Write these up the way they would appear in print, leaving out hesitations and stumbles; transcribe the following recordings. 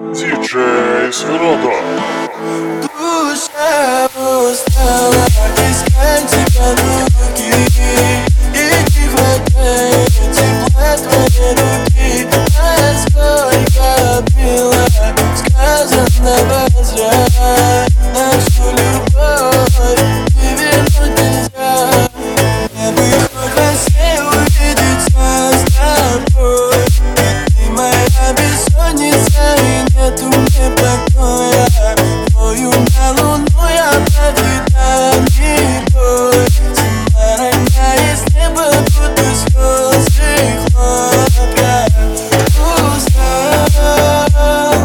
Диджей Свирода. Душа устала искать тебя руки, и не хватает тепла твоей руки. Насколько было сказанного зря, нашу любовь и вернуть нельзя. Мне бы хоть во сне увидеться с тобой, ты моя бессонница и нету мне покоя. Твою на луну я повидал не бойся, роняя с неба будто слезы хлопья. Устал,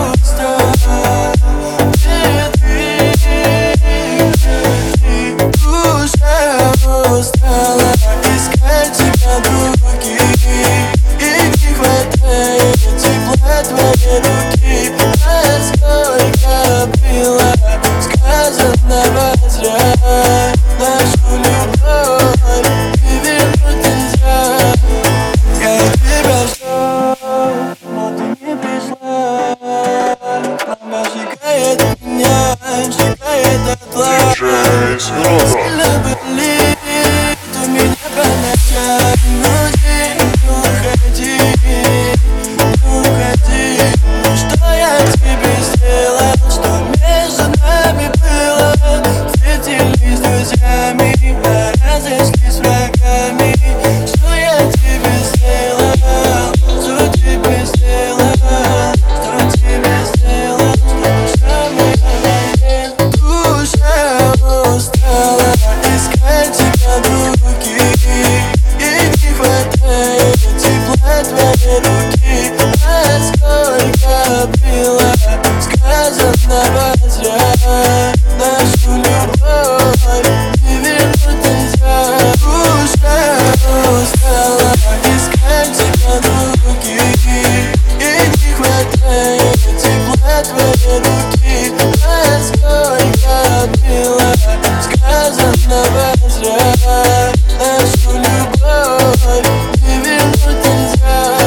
душа устала искать тебя руки, и не хватает тепла твоей руки. Насколько было сказанного зря, нашу любовь и вернуть нельзя. Я тебя жду, но ты не пришла. Пламя сжигает меня, сжигает дотла. Диджей Свирода. Сильно болит у меня по ночам. Не уходи, не уходи. Что я тебе сделал, что между нами было? Встретились с друзьями, а разошлись с врагами. Что я тебе сделал, что тебе сделал, что тебе сделал, что душа моя болит. Душа устала искать тебя руки, и не хватает тепла твоей руки. Насколько было сказанного зря, нашу любовь и вернуть нельзя. Душа устала искать тебя руки, и не хватает тепла твоей руки. Насколько было сказанного зря, нашу любовь и вернуть нельзя.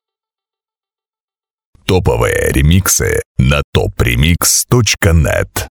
Топовые ремиксы на topremix.net.